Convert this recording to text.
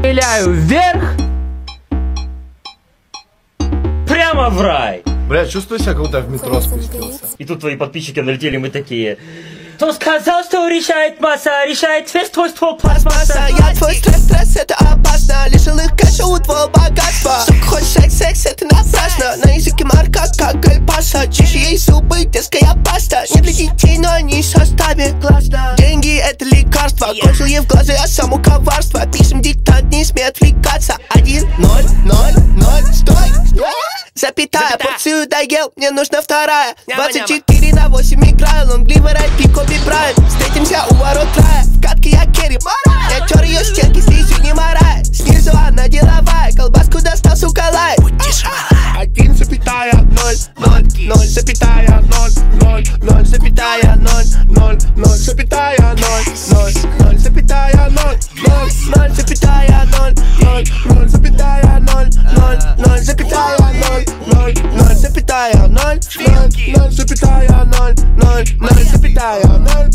стреляю вверх, Прямо в рай. Бля, чувствую себя, как будто я в метро спустился. И тут твои подписчики налетели, мы такие: кто сказал, что решает масса, решает весь твой ствол пластмасса. Я твой стресс, это опасно. Лишил их кэша у твоего богатства. Сука, хочешь секс, это напрасно. На языке марка, как альпаса. Чище ей зубы, детская паста. Не для детей, но они в составе. Классно. Деньги это лекарство. Кончил ей в глаза, я само коварство. Пишем диктант, не смей отвлекаться. 1, 0, 0, 0, стой. Запятая, порцию доел, мне нужна вторая. 24/8 играю, лонгливый рэп, Коби Брайант. Встретимся у ворот рая, в катке я керри. Я тер ее стенки, слизью не морая. Снизу она деловая, колбаску достал, сука, лай. 1,0, 0, 0, запятая, 0, 0, 0, запятая, 0, 0, 0, запятая, 0, 0, 0, запятая, 0, 0, 0, запятая, 0, 0, 0, запятая, 0, 0, 0, запятая, 0, 0, 0, запятая, 0, 0, 0, запятая, 0, 0, 0, запятая, 0.